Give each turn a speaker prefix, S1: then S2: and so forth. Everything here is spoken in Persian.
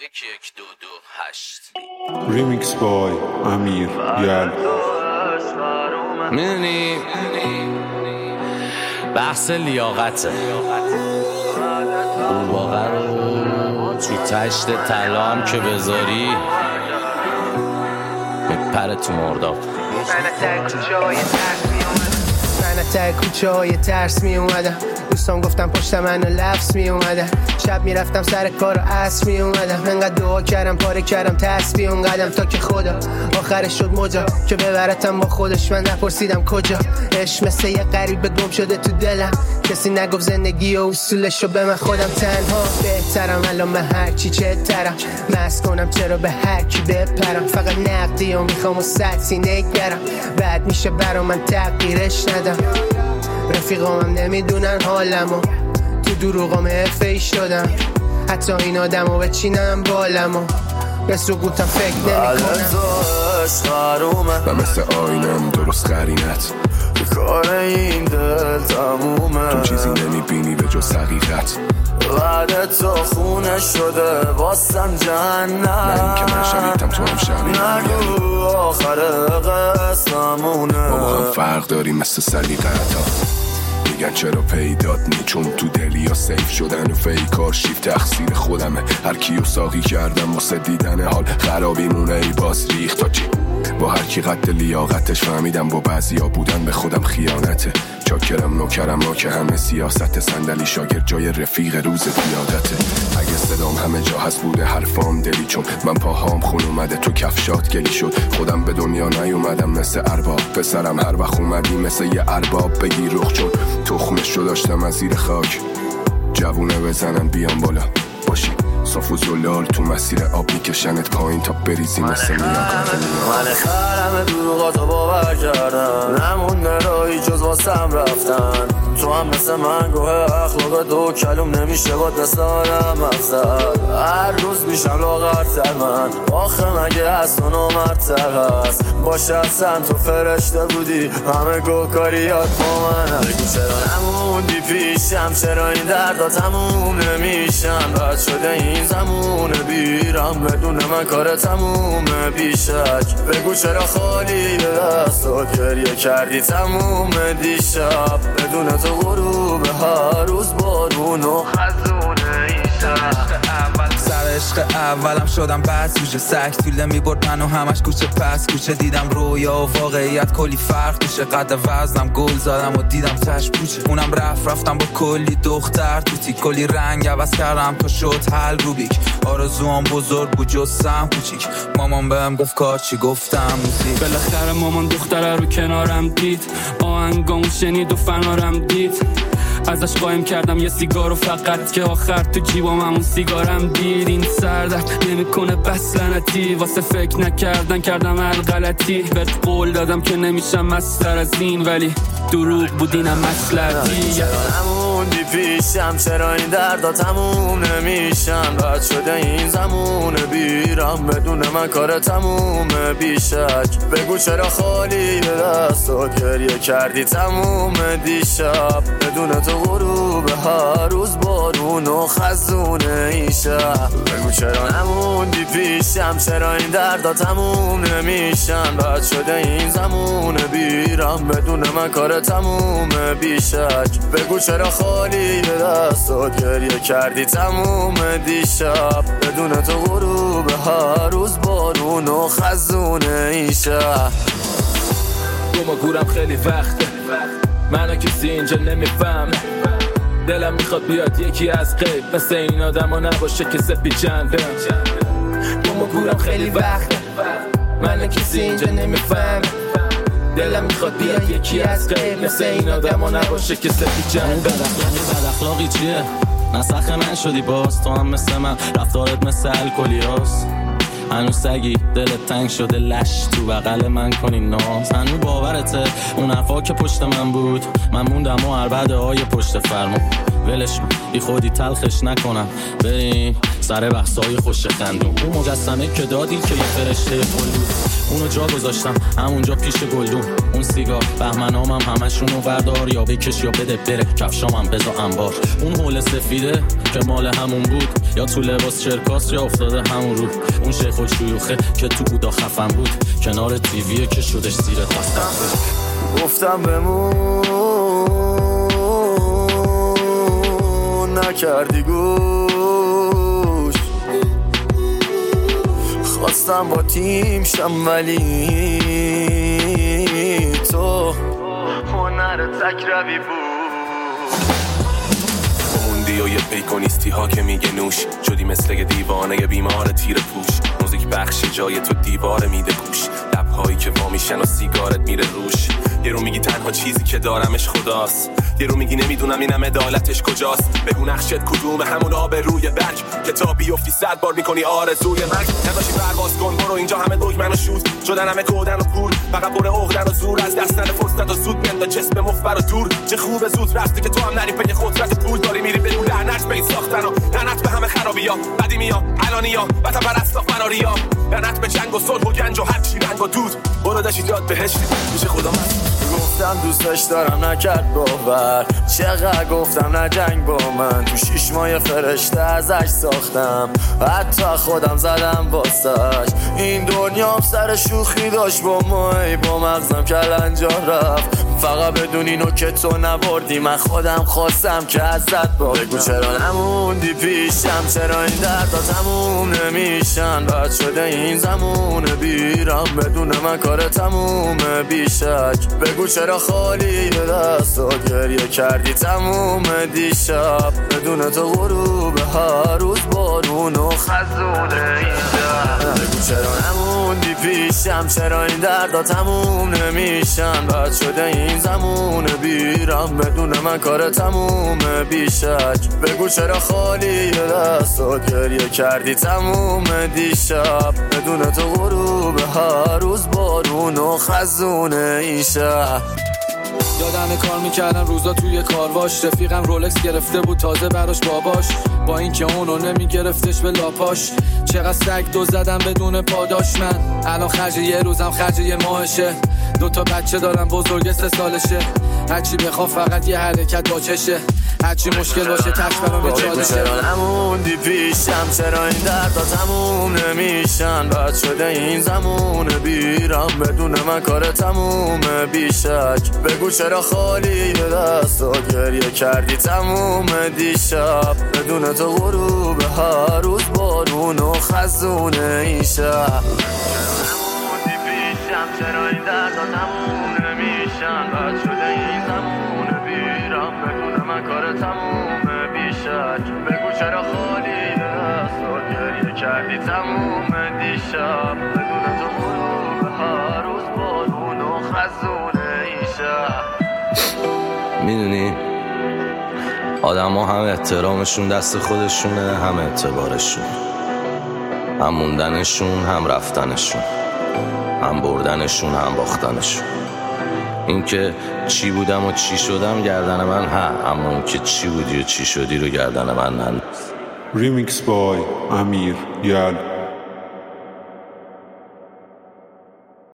S1: 1-2-2-8 ریمیکس بای امیر یل.
S2: میدونی بحث لیاقته، واقعا رو تو تشت طلا هم که بذاری میپره تو مرداب.
S3: من تا کوچه های ترس می اومدم، دوستان گفتم پشت من لفظ می اومدم، شب می رفتم سر کار و عصر می اومدم، انقدر دعا کردم پاره کردم تسبیح اون قدم تا که خدا آخرش شد مجا که ببرتم با خودش. من نپرسیدم کجا، عشق مثل یه غریبه گم شده تو دلم، کسی نگفت زندگی و اصولشو به من خودم تنها بهترم. الان به هر چی چهترم، مست کنم چرا به هر کی بپرم، فقط نقدی و میخوام و سطحی نگرم، بعد میشه برا من تغییرش ندم. رفیقامم نمیدونن حالمو، تو دروغام حرفه‌ای شدم، حتی این آدمو بچینم بالمو به سقوطم فکر نمی‌کنم.
S4: و مثل آینم درست قرینت کار این دل تمومه، تو چیزی نمیبینی به جز حقیقت، بعد تو خونه شده واسم جهنم. نه این که من شهیدم تو هم شهیدم، نگو آخر قسمونه، ما با هم فرق داریم مثل سلیقه‌تا. میگن چرا پیدات نی چون تو دلی یا سیف شدن و فیکار شیف تقصیر خودمه، هر کیو ساقی کردم واسه دیدن حال خرابی مونه ای باز ریخت تا چی. با هر کی قد لیاقتش فهمیدم با بعضیا بودن به خودم خیانته، چاکرم نوکرم ما که همه سیاست، صندلی شاگرد جای رفیق روز پیادته. اگه صدام همه جا هست بوده حرفام دلی، چون من پاهام خون اومده تو کفشات گلی شد. خودم به دنیا نیومدم مثل ارباب، پسرم هر وقت اومدی مثل یه ارباب بگی رخ، چون تخمش رو داشتم از زیر خاک. جوونه بزنن بیان بالا باشی صاف و زلال، تو مسیر آب میکشنت پایین تا بریزی مثل میاکا. من خرم دروغاتو باور کردم، نمونده راهی جز واسم رفتن، تو هم مثل من گوه اخلاق دو کلوم نمیشه باد مثل آدم افزد. هر روز میشم لاغرتر من، آخه مگه هست و نامرتر هست، باشه اصلا تو فرشته بودی همه گوکاریات با من. بگو چرا نموندی پیشم، چرا این دردا تموم نمیشن، بد شده این زمونه بیرم بدون من کار تمومه بیشک. بگو چرا خالی دستات گریه کردی تموم دیشب، بدون تو غروب هر روز بارون و خزونه این شب.
S5: سر عشق اولم شدم بس گوشه سک طوله میبرد منو همش کوچه پس کوچه، دیدم رویا و واقعیت کلی فرق توشه، قد وزنم گل زدم و دیدم تش پوچه، اونم رفتم با کلی دختر توتی، کلی رنگ عوض کردم تا شد حل روبیک، آرزوام بزرگ بود جستم کوچیک، مامان بهم گفت کار چی گفتم موسیقی.
S6: بالاخره مامان دختره رو کنارم دید، آهنگامو شنید و فنارم دید، ازش قایم کردم یه سیگارو فقط که آخر تو جیبام همون سیگارم دید. این سردرد نمیکنه بس لعنتی، واسه فکر نکردن کردم هر غلطی، بهت قول دادم که نمیشم مستر از این، ولی دروغ بود اینم مصلحتی.
S4: چرا نموندی پیشم، چرا این دردا تموم نمیشن، بد شده این زمونه بیرم بدون من کار تمومه بیشک. بگو چرا خالی دستات گریه کردی تموم دیشب، بدون تو غروب هر روز بارون و خزونه این شب. بگو چرا نموندی پیشم، چرا این دردا تموم نمیشن، بد شده این زمونه بیرم بدون من کار تمومه بیشک. بگو چرا خالی دستات گریه کردی تموم دیشب، بدون تو غروب هر روز بارون و خزونه این شب.
S7: گم و گورم خیلی وقته، منو کسی اینجا نمیفهم، دلم میخواد بیاد یکی از غیب مثل این آدم ها نباشه که سپی چنده. گم و گورم خیلی وقته، منو کسی اینجا نمیفهم، دلم میخواد بیاد یکی از غیب مثل این آدم ها نباشه که سپی چنده.
S2: بد اخلاقی چیه؟ نسخ من شدی باز، تو هم مثل من رفتارت مثل الکلی هاست، هنوز سگی دلت تنگ شده لش تو بغل من کنی ناز، هنوز باورته اون حرفا که پشت من بود، من موندم و عربده های پشت فرمون، ولش بی خودی تلخش نکنم بریم سر بحثای خوش خندون. اون مجسمه که دادی که یه فرشته گل بود، اونو جا گذاشتم همونجا پیش گلدون، اون سیگار بهمنامم همشونو وردار یا بکش یا بده بره کفشامم بذار انبار اون حول سفیده که مال همون بود یا تو لباس چرکاس یا افتاده همون رو اون شیخ و شیوخه که تو بودا خفن بود کنار تیویه که شدش زیر دستم
S4: گفتم بمون نکردی گوش خواستم با تیم شم ولی تو هنر تکربی بود موندی و یه پیکونیستی ها که میگه نوش شدی مثل یه دیوانه بیمار تیر پوش موزیک بخش جای تو دیوار میده پوش لبهایی که وا میشن و سیگارت میره روش یه رو میگی تنها چیزی که دارمش خداست یه رو میگی نمیدونم اینم عدالتش کجاست بگو نقشت کدومه همون آب روی برگ که تا بیفتی 100 بار میکنی آرزوی مرگ نذاشی پرواز کن برو اینجا همه دگمن و شوز شدن همه کودن و پول فقط پر عقدن و زور از دست نده فرصت و زود میند جسم مخبر و دور چه خوبه زود رفتی که تو هم نری پی قدرت پول داری میری بگو لعنت به این ساختن و لعنت به همه خرابی‌ها قدیمی‌ها الانی‌ها وطن پرستا فراریا لعنت به جنگ و صلح و گنج و هر چی رنگ و دود برو داشی جات بهشت میشه خدا من گفتم دوستش دارم نکرد باور چقدر گفتم نجنگ با من تو 6 ماه فرشته ازش ساختم حتی خودم زدم واسش این دنیام سر شوخی داشت با مایی با مغزم کلنجا رفت فقط بدون اینو که تو نبردی من خودم خواستم که ازت باختم بگو چرا نموندی پیشم چرا این دردا تموم نمیشن بد شده این زمون بیرم بدون من کار تمومه بیشک بگو چرا خالی دست و گریه کردی تموم دیشب بدون تو غروب هر روز بارون و خزونه اینجا بگو چرا نموندی پیشم چرا این دردا تموم نمیشن بد شده این زمون بیرم بدون من کار تمومه بیشک بگو چرا خالی دست و گریه کردی تموم دیشب بدون تو غروب هر روز بارون و خزونه این شهر
S5: یادمه کار میکردم روزا توی کارواش رفیقم رولکس گرفته بود تازه براش باباش با اینکه اونو نمیگرفتش به لاپاش چقدر سگ دو زدم بدون پاداش من الان خرج یه روزم خرج یه ماهشه 2 بچه دارم بزرگ 3 سالشه هرچی بخوام فقط یه حرکت با چشه هرچی مشکل باشه تش برام به چالشه
S4: چرا نموندی پیشم چرا این دردا تموم نمیشن بد شده این زمون بیرم بدون من کار تمومه بیشک بگو چرا خالی دست و گریه کردی تموم دیشب بدون تو غروب هر روز بارون و خزونه این شهر نموندی پیشم چرا این دردا تموم نمیشن بد شده این زمون بیرم بدون من کار تمومه بیشک بگو چرا خالی دست و گریه کردی تموم دیشب بدون تو غروب هر روز بارون و خزونه این شهر
S2: میدونی آدم ها هم احترامشون دست خودشونه هم اعتبارشون هم موندنشون هم رفتنشون هم بردنشون هم باختنشون این که چی بودم و چی شدم گردن من اما اون که چی بودی و چی شدی رو گردن من ننداز
S1: ریمیکس بای امیر یال